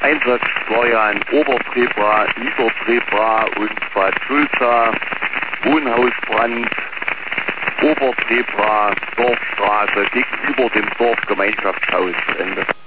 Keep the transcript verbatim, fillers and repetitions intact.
Einsatz war ja in Obertrepra, Niedertrepra und Bad Sulza, Wohnhausbrand, Obertrepra, Dorfstraße, gegenüber dem Dorfgemeinschaftshaus. Ende.